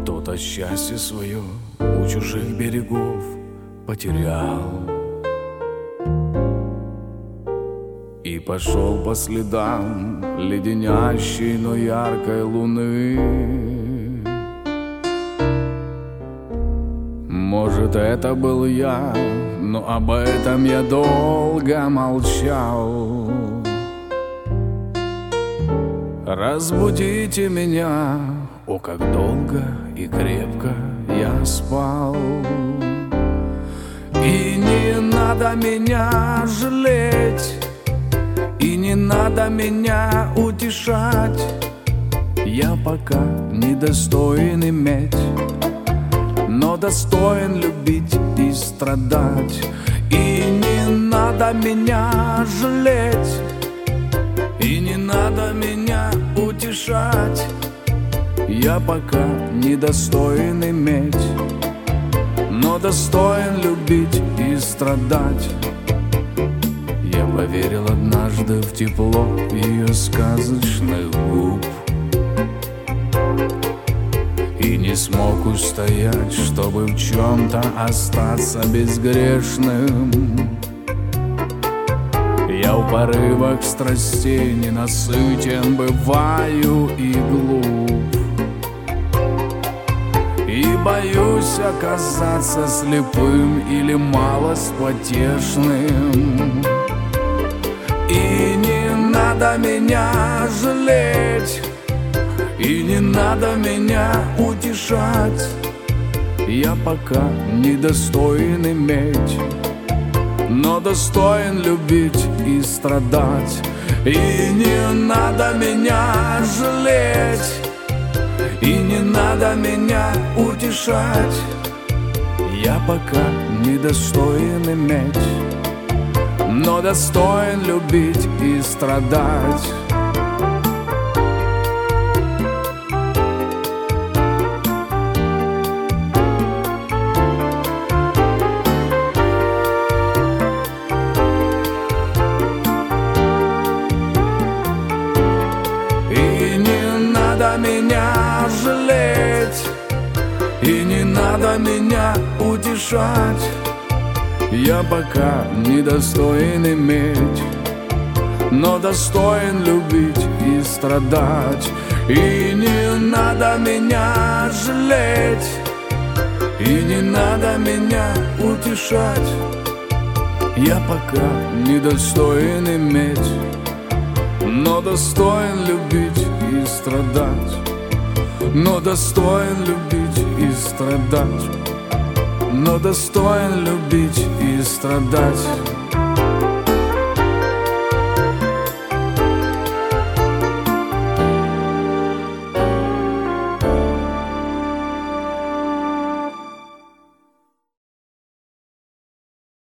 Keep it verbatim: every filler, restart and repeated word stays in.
Кто-то счастье свое у чужих берегов потерял и пошел по следам леденящей, но яркой луны. Может, это был я, но об этом я долго молчал. Разбудите меня, о, как долго и крепко я спал. И не надо меня жалеть, и не надо меня утешать. Я пока не достоин иметь, но достоин любить и страдать. И не надо меня жалеть, и не надо меня утешать. Я пока не достоин иметь, но достоин любить и страдать. Я поверил однажды в тепло ее сказочных губ и не смог устоять, чтобы в чем-то остаться безгрешным. Я в порывах страстей ненасытен бываю и глуп, и боюсь оказаться слепым или малость потешным. И не надо меня жалеть, и не надо меня утешать. Я пока не достоин иметь, но достоин любить и страдать. И не надо меня жалеть, и не надо меня утешать. Я пока не достоин иметь, но достоин любить и страдать. Меня жалеть, и не надо меня утешать. Я пока не достоин иметь, но достоин любить и страдать. И не надо меня жалеть, и не надо меня утешать. Я пока не достоин иметь, но достоин любить и страдать. Но достоин любить и страдать. Но достоин любить и страдать.